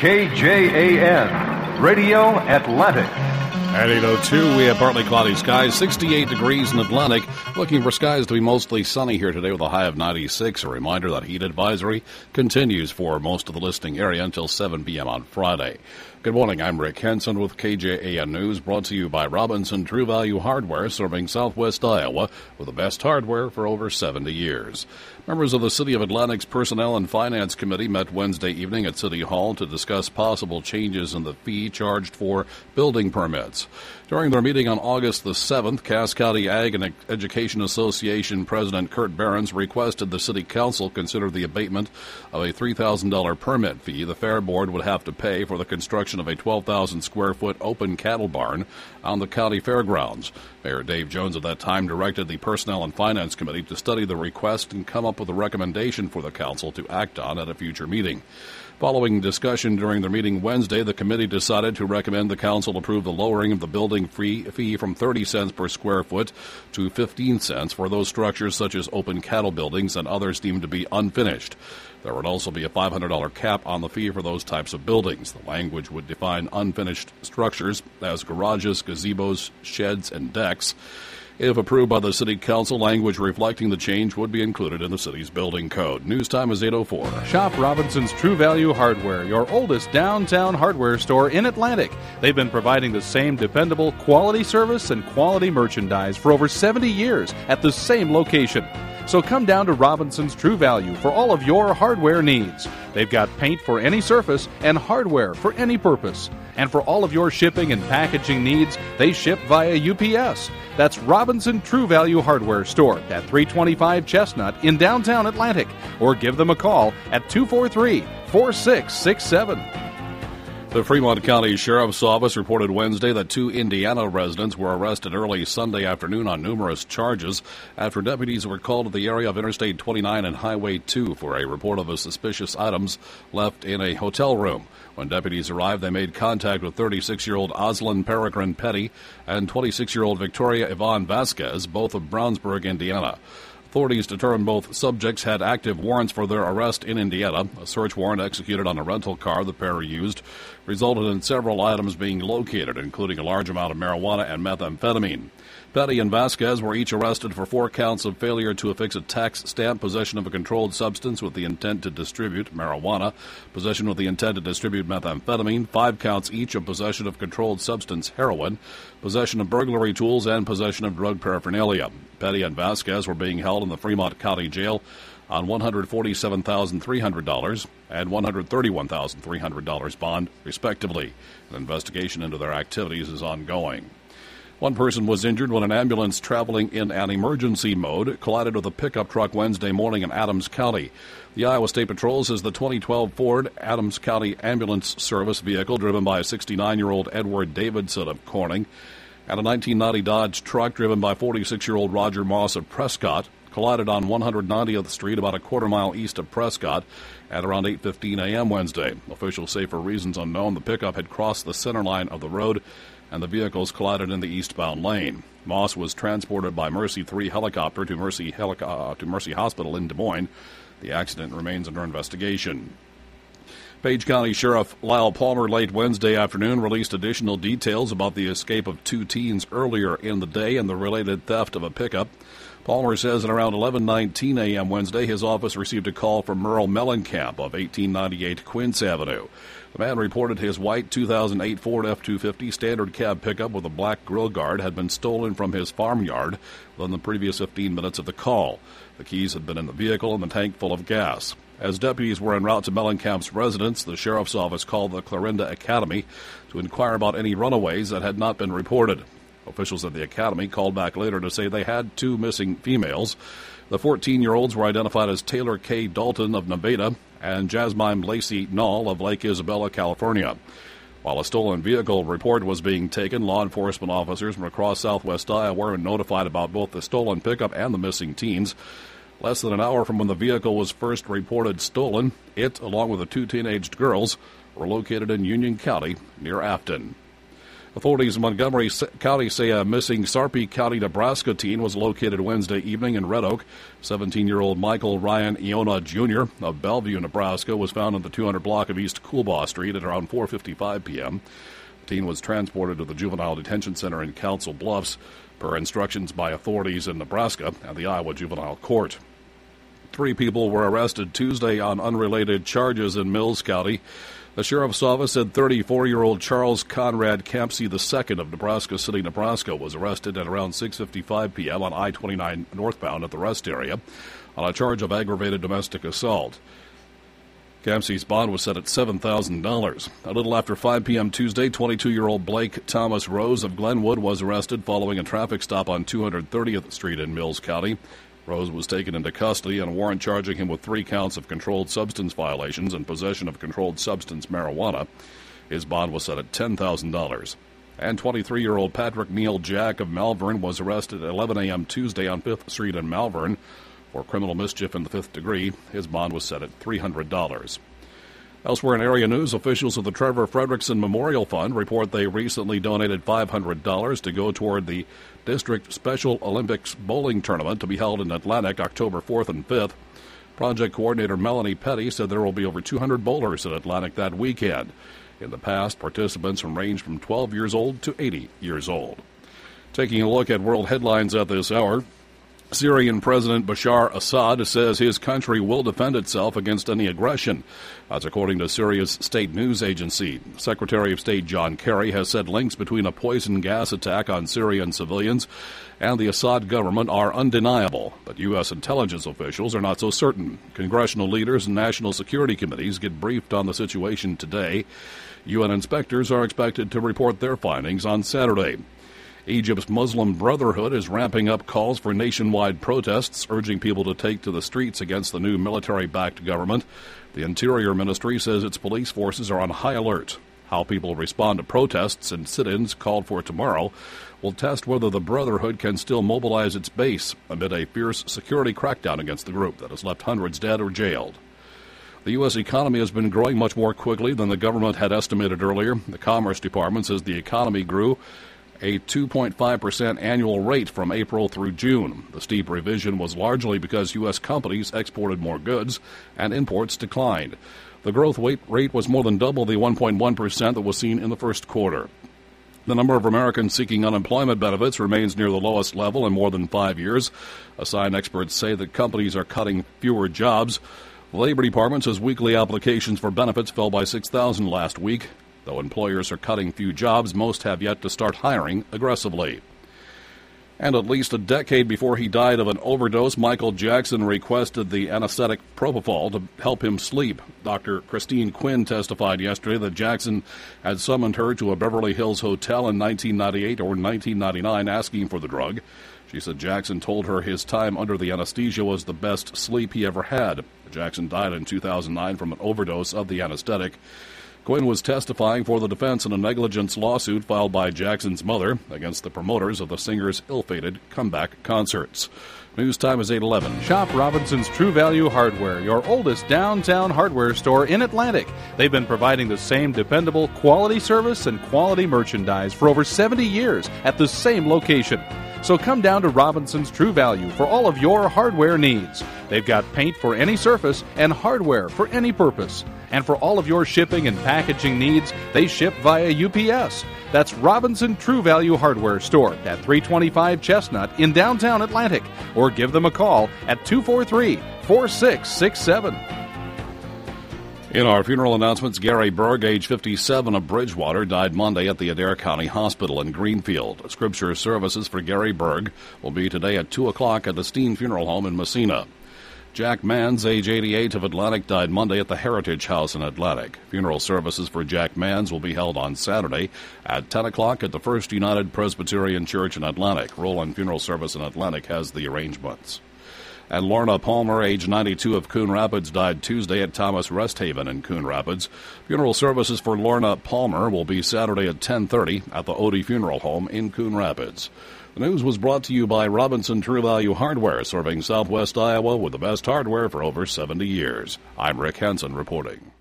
KJAN, Radio Atlantic. At 8:02, we have partly cloudy skies, 68 degrees in Atlantic. Looking for skies to be mostly sunny here today with a high of 96. A reminder that heat advisory continues for most of the listing area until 7 p.m. on Friday. Good morning, I'm Rick Henson with KJAN News, brought to you by Robinson True Value Hardware, serving Southwest Iowa with the best hardware for over 70 years. Members of the City of Atlantic's Personnel and Finance Committee met Wednesday evening at City Hall to discuss possible changes in the fee charged for building permits. During their meeting on August the 7th, Cass County Ag and Education Association President Kurt Behrens requested the City Council consider the abatement of a $3,000 permit fee the Fair Board would have to pay for the construction of a 12,000-square-foot open cattle barn on the county fairgrounds. Mayor Dave Jones at that time directed the Personnel and Finance Committee to study the request and come up with a recommendation for the council to act on at a future meeting. Following discussion during their meeting Wednesday, the committee decided to recommend the council approve the lowering of the building fee from 30 cents per square foot to 15 cents for those structures such as open cattle buildings and others deemed to be unfinished. There would also be a $500 cap on the fee for those types of buildings. The language would define unfinished structures as garages, gazebos, sheds, and decks. If approved by the City Council, language reflecting the change would be included in the city's building code. News time is 8:04. Shop Robinson's True Value Hardware, your oldest downtown hardware store in Atlantic. They've been providing the same dependable quality service and quality merchandise for over 70 years at the same location. So come down to Robinson's True Value for all of your hardware needs. They've got paint for any surface and hardware for any purpose. And for all of your shipping and packaging needs, they ship via UPS. That's Robinson True Value Hardware Store at 325 Chestnut in downtown Atlantic. Or give them a call at 243-4667. The Fremont County Sheriff's Office reported Wednesday that 2 Indiana residents were arrested early Sunday afternoon on numerous charges after deputies were called to the area of Interstate 29 and Highway 2 for a report of suspicious items left in a hotel room. When deputies arrived, they made contact with 36-year-old Oslin Peregrine Petty and 26-year-old Victoria Yvonne Vasquez, both of Brownsburg, Indiana. Authorities determined both subjects had active warrants for their arrest in Indiana. A search warrant executed on a rental car the pair used resulted in several items being located, including a large amount of marijuana and methamphetamine. Petty and Vasquez were each arrested for 4 counts of failure to affix a tax stamp, possession of a controlled substance with the intent to distribute marijuana, possession with the intent to distribute methamphetamine, 5 counts each of possession of controlled substance heroin, possession of burglary tools, and possession of drug paraphernalia. Petty and Vasquez were being held in the Fremont County Jail on $147,300 and $131,300 bond, respectively. An investigation into their activities is ongoing. One person was injured when an ambulance traveling in an emergency mode collided with a pickup truck Wednesday morning in Adams County. The Iowa State Patrol says the 2012 Ford Adams County Ambulance Service vehicle, driven by 69-year-old Edward Davidson of Corning, and a 1990 Dodge truck driven by 46-year-old Roger Moss of Prescott, collided on 190th Street about a quarter mile east of Prescott at around 8:15 a.m. Wednesday. Officials say for reasons unknown, the pickup had crossed the center line of the road and the vehicles collided in the eastbound lane. Moss was transported by Mercy 3 helicopter to Mercy Hospital in Des Moines. The accident remains under investigation. Page County Sheriff Lyle Palmer late Wednesday afternoon released additional details about the escape of 2 teens earlier in the day and the related theft of a pickup. Palmer says at around 11:19 a.m. Wednesday, his office received a call from Merle Mellencamp of 1898 Quince Avenue. The man reported his white 2008 Ford F-250 standard cab pickup with a black grill guard had been stolen from his farmyard within the previous 15 minutes of the call. The keys had been in the vehicle and the tank full of gas. As deputies were en route to Mellencamp's residence, the sheriff's office called the Clarinda Academy to inquire about any runaways that had not been reported. Officials at the academy called back later to say they had 2 missing females. The 14-year-olds were identified as Taylor K. Dalton of Nevada and Jasmine Lacey Knoll of Lake Isabella, California. While a stolen vehicle report was being taken, law enforcement officers from across southwest Iowa were notified about both the stolen pickup and the missing teens. Less than an hour from when the vehicle was first reported stolen, it, along with the 2 teenaged girls, were located in Union County near Afton. Authorities in Montgomery County say a missing Sarpy County, Nebraska teen was located Wednesday evening in Red Oak. 17-year-old Michael Ryan Iona Jr. of Bellevue, Nebraska, was found in the 200 block of East Coolbaugh Street at around 4:55 p.m. The teen was transported to the Juvenile Detention Center in Council Bluffs per instructions by authorities in Nebraska and the Iowa Juvenile Court. 3 people were arrested Tuesday on unrelated charges in Mills County. The sheriff's office said 34-year-old Charles Conrad Campsey II of Nebraska City, Nebraska, was arrested at around 6:55 p.m. on I-29 northbound at the rest area on a charge of aggravated domestic assault. Campsey's bond was set at $7,000. A little after 5 p.m. Tuesday, 22-year-old Blake Thomas Rose of Glenwood was arrested following a traffic stop on 230th Street in Mills County. Rose was taken into custody on a warrant charging him with 3 counts of controlled substance violations and possession of controlled substance marijuana. His bond was set at $10,000. And 23-year-old Patrick Neal Jack of Malvern was arrested at 11 a.m. Tuesday on 5th Street in Malvern for criminal mischief in the 5th degree. His bond was set at $300. Elsewhere in area news, officials of the Trevor Fredrickson Memorial Fund report they recently donated $500 to go toward the District Special Olympics bowling tournament to be held in Atlantic October 4th and 5th. Project coordinator Melanie Petty said there will be over 200 bowlers at Atlantic that weekend. In the past, participants ranged from 12 years old to 80 years old. Taking a look at world headlines at this hour, Syrian President Bashar Assad says his country will defend itself against any aggression. That's according to Syria's state news agency. Secretary of State John Kerry has said links between a poison gas attack on Syrian civilians and the Assad government are undeniable, but U.S. intelligence officials are not so certain. Congressional leaders and national security committees get briefed on the situation today. UN inspectors are expected to report their findings on Saturday. Egypt's Muslim Brotherhood is ramping up calls for nationwide protests, urging people to take to the streets against the new military-backed government. The Interior Ministry says its police forces are on high alert. How people respond to protests and sit-ins called for tomorrow will test whether the Brotherhood can still mobilize its base amid a fierce security crackdown against the group that has left hundreds dead or jailed. The U.S. economy has been growing much more quickly than the government had estimated earlier. The Commerce Department says the economy grew a 2.5% annual rate from April through June. The steep revision was largely because U.S. companies exported more goods and imports declined. The growth rate was more than double the 1.1% that was seen in the first quarter. The number of Americans seeking unemployment benefits remains near the lowest level in more than 5 years, a sign experts say that companies are cutting fewer jobs. The Labor Department says weekly applications for benefits fell by 6,000 last week. Though employers are cutting few jobs, most have yet to start hiring aggressively. And at least a decade before he died of an overdose, Michael Jackson requested the anesthetic propofol to help him sleep. Dr. Christine Quinn testified yesterday that Jackson had summoned her to a Beverly Hills hotel in 1998 or 1999 asking for the drug. She said Jackson told her his time under the anesthesia was the best sleep he ever had. Jackson died in 2009 from an overdose of the anesthetic. Quinn was testifying for the defense in a negligence lawsuit filed by Jackson's mother against the promoters of the singer's ill-fated comeback concerts. News time is 8:11. Shop Robinson's True Value Hardware, your oldest downtown hardware store in Atlantic. They've been providing the same dependable quality service and quality merchandise for over 70 years at the same location. So come down to Robinson's True Value for all of your hardware needs. They've got paint for any surface and hardware for any purpose. And for all of your shipping and packaging needs, they ship via UPS. That's Robinson True Value Hardware Store at 325 Chestnut in downtown Atlantic. Or give them a call at 243-4667. In our funeral announcements, Gary Berg, age 57 of Bridgewater, died Monday at the Adair County Hospital in Greenfield. Scripture services for Gary Berg will be today at 2 o'clock at the Steen Funeral Home in Messina. Jack Manns, age 88 of Atlantic, died Monday at the Heritage House in Atlantic. Funeral services for Jack Manns will be held on Saturday at 10 o'clock at the First United Presbyterian Church in Atlantic. Roland Funeral Service in Atlantic has the arrangements. And Lorna Palmer, age 92 of Coon Rapids, died Tuesday at Thomas Resthaven in Coon Rapids. Funeral services for Lorna Palmer will be Saturday at 10:30 at the Odie Funeral Home in Coon Rapids. The news was brought to you by Robinson True Value Hardware, serving Southwest Iowa with the best hardware for over 70 years. I'm Rick Henson reporting.